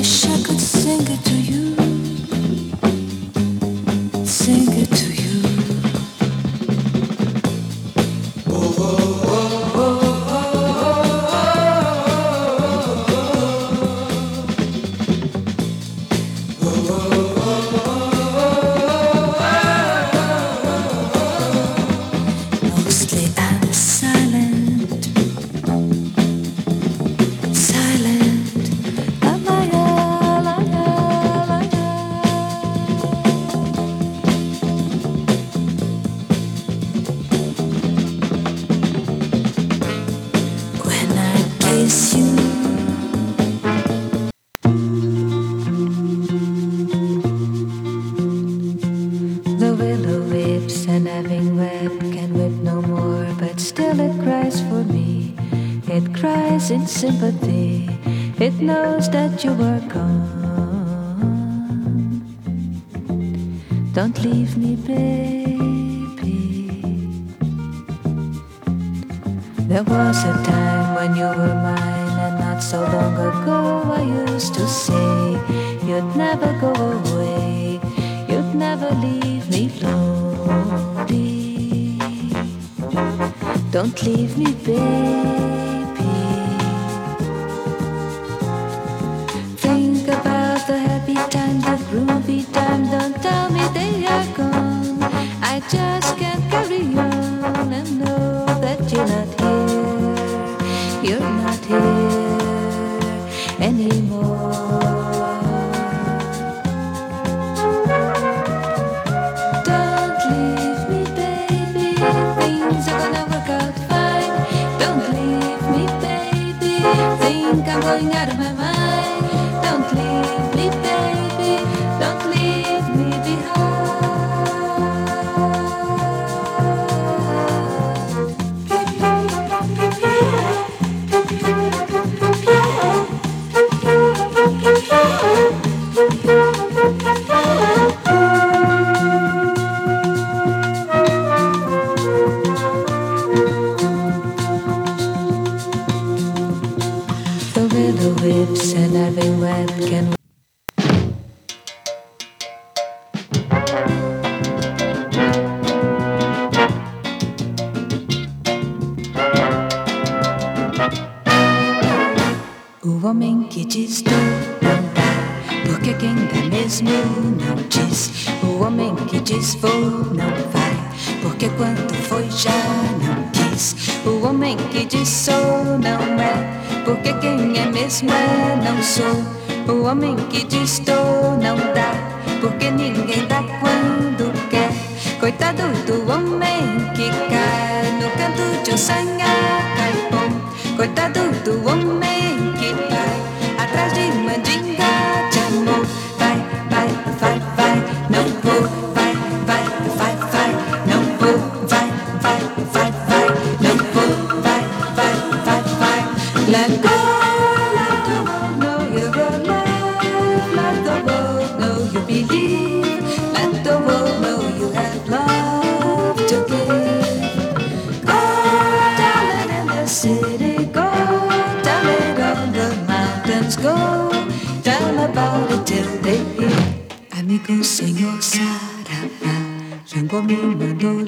Wish I could sing it to you, sing it to you. Mostly I'm silent, silent. La la la la la la. When I kiss you, the willow weeps, and having wept can weep no more, but still it cries for me. It cries in sympathy. It knows that you are gone. Don't leave me, baby. There was a time when you were mine, and not so long ago I used to say you'd never go away, you'd never leave me lonely. Don't leave me, baby. Think about the happy time, the groovy time. Don't tell me they are gone. I just can't carry on and know that you're not here. You're not here anymore. Don't leave me, baby. Things are gonna work out fine. Don't leave me, baby. Think I'm going out of my mind. Don't leave me, baby. Don't leave me The willow whips, and having wept can. O homem que diz tu não dá, porque quem dá mesmo não diz. O homem que diz vou não vai, porque quando foi já não quis. O homem que diz sou não é, porque quem é mesmo é não sou. O homem que diz dou não dá, porque ninguém dá quando quer. Coitado do homem que cai no canto de um sanha-caipom. Coitado do homem que vai atrás de mandinga de amor. Vai, vai, vai, vai, não vou. Vai, vai, vai, vai, não vou. Vai, vai, vai, vai, não vou. Vai, vai, vai, vai. Let go, let the world know you're alive. Let the world know you believe. Let the world know you have love to give. Go down in the city, go tell it on the mountains, go tell about it till they hear. Amigo Senhor Saravá, Jango me mandou